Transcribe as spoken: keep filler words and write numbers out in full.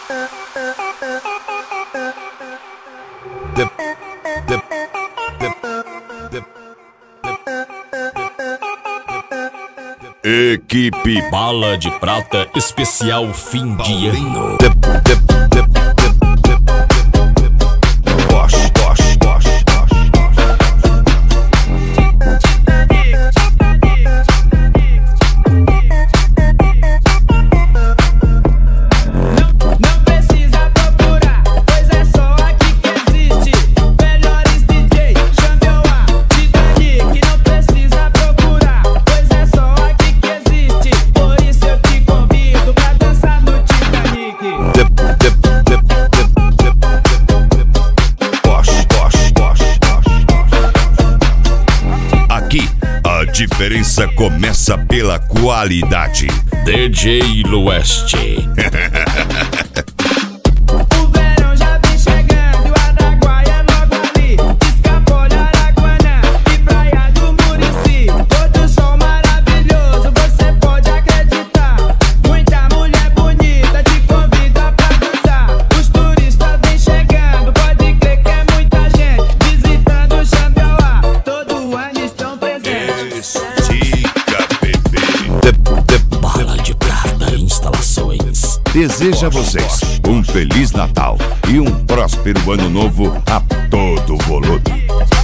Equipe Bala de Prata especial fim de ano. A diferença começa pela qualidade. D J Lueste. Bala de Prata Instalações deseja a vocês um Feliz Natal e um próspero Ano Novo a todo volume.